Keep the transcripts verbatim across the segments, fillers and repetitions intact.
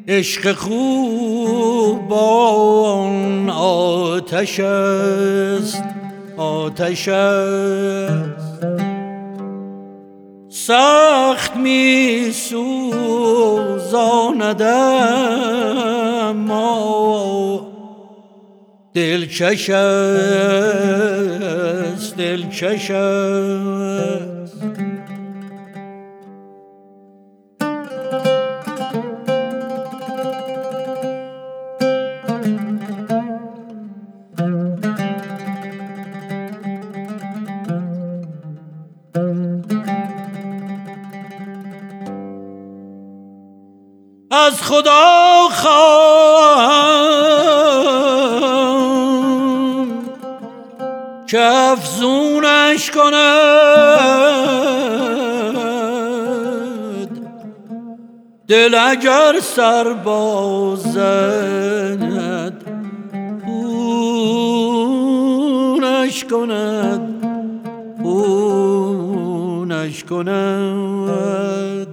عشق خوبان آتش است، آتش است، سخت می سوزاند اما دلکش است، دلکش است. از خدا خواهم که افزونش کند، دل اگر سر بازد خونش کند، خونش کند.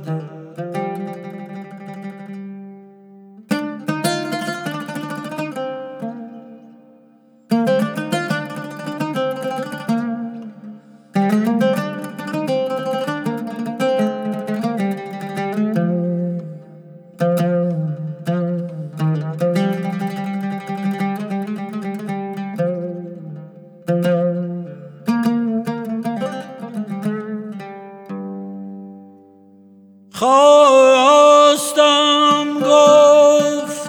خواستم گفت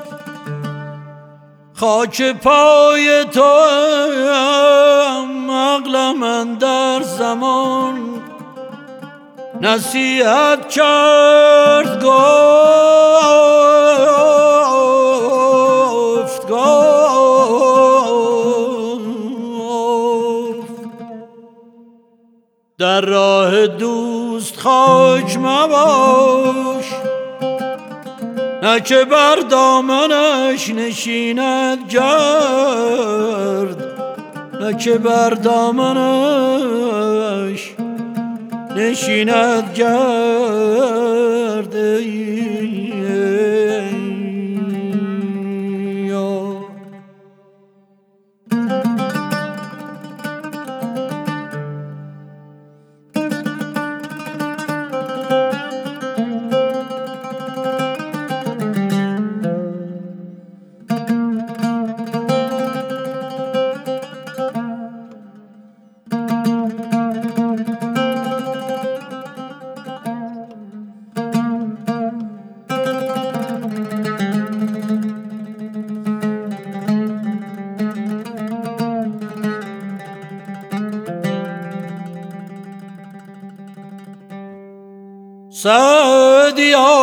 خاک پای تو ام، عقلم اندر زمان نصیحت کرد، گفت گفت در راه دوست خاک مباش، نه که بر دامنش نشیند گرد، نه که بر دامنش نشیند گرد. سعدیا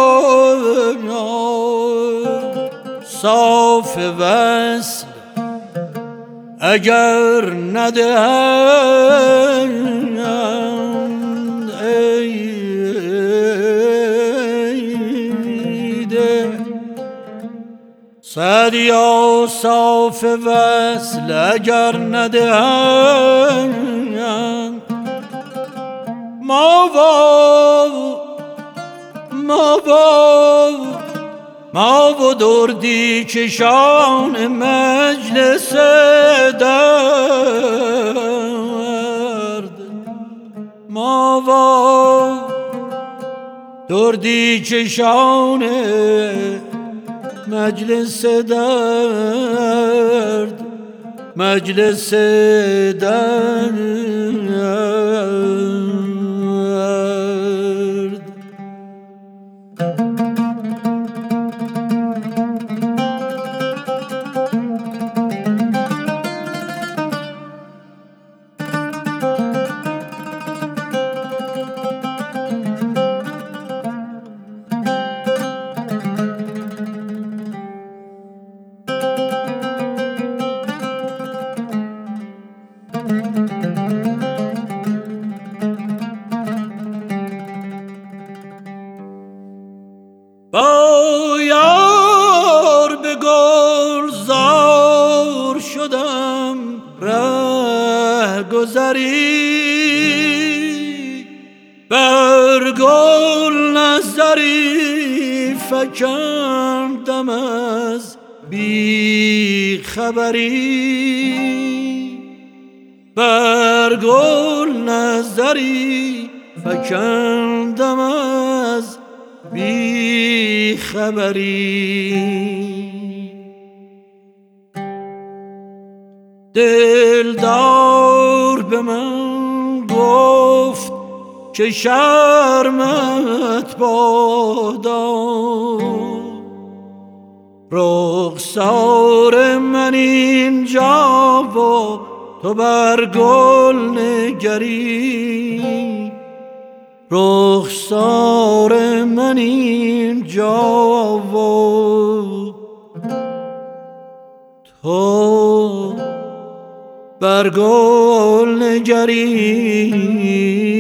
صاف وصل اگر ندهند ایده، سعدیا صاف وصل اگر ندهند، ما با ما با ما و دردی کشان مجلس درد، ما و دردی کشان مجلس درد، مجلس درد. با یار به گلزار شدم ره گذری، بر گل نظری فکندم از بی خبری، بر گل نظری فکندم از بی خبری. دلدار به من گفت که شرمت بادا، رخسار من اینجا و تو بر گل نگری، رخسار من اینجا و تو بر گل نگری.